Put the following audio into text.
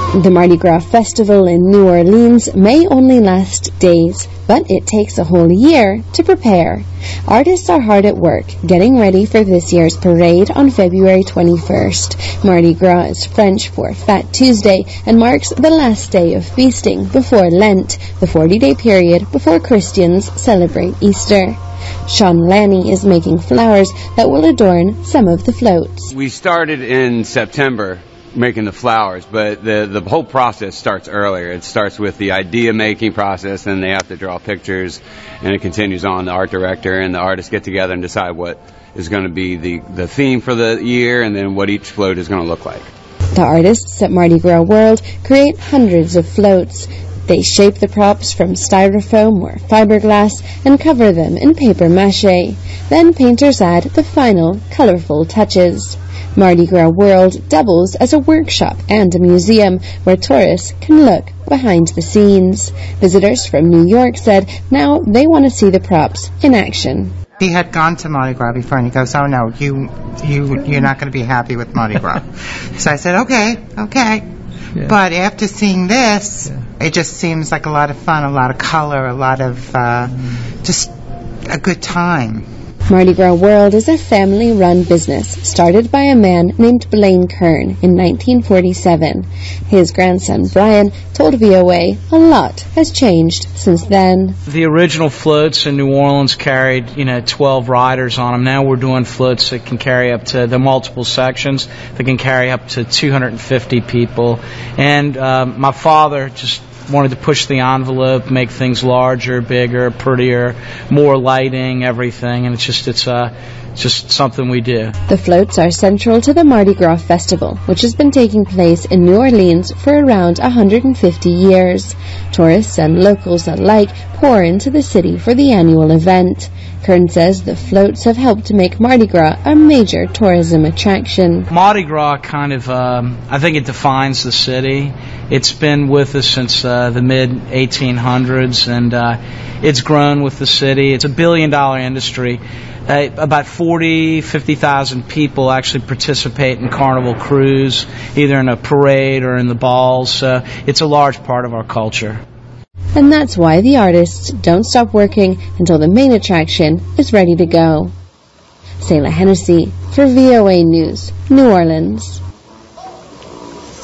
The Mardi Gras Festival in New Orleans may only last days, but it takes a whole year to prepare. Artists are hard at work, getting ready for this year's parade on February 21st. Mardi Gras is French for Fat Tuesday and marks the last day of feasting before Lent, the 40-day period before Christians celebrate Easter. Sean Lanny is making flowers that will adorn some of the floats. We started in September making the flowers, but the whole process starts earlier. It starts with the idea making process, and they have to draw pictures, and it continues on. The art director and the artists get together and decide what is going to be the theme for the year, and then what each float is going to look like. The artists at Mardi Gras World create hundreds of floats. They shape the props from styrofoam or fiberglass and cover them in paper mache. Then painters add the final colorful touches. Mardi Gras World doubles as a workshop and a museum where tourists can look behind the scenes. Visitors from New York said now they want to see the props in action. He had gone to Mardi Gras before, and he goes, "Oh no, you're not going to be happy with Mardi Gras." So I said, "Okay." Yeah. But after seeing this, it just seems like a lot of fun, a lot of color, a lot of just a good time. Mardi Gras World is a family-run business started by a man named Blaine Kern in 1947. His grandson, Brian, told VOA a lot has changed since then. The original floats in New Orleans carried, 12 riders on them. Now we're doing floats that can carry up to the multiple sections that can carry up to 250 people. And my father just wanted to push the envelope, make things larger, bigger, prettier, more lighting, everything, and it's just something we do. The floats are central to the Mardi Gras Festival, which has been taking place in New Orleans for around 150 years. Tourists and locals alike pour into the city for the annual event. Kern says the floats have helped to make Mardi Gras a major tourism attraction. Mardi Gras kind of, I think it defines the city. It's been with us since the mid-1800s, and it's grown with the city. It's $1 billion industry. About 50,000 people actually participate in Carnival Cruise, either in a parade or in the balls. So it's a large part of our culture. And that's why the artists don't stop working until the main attraction is ready to go. Selah Hennessy for VOA News, New Orleans.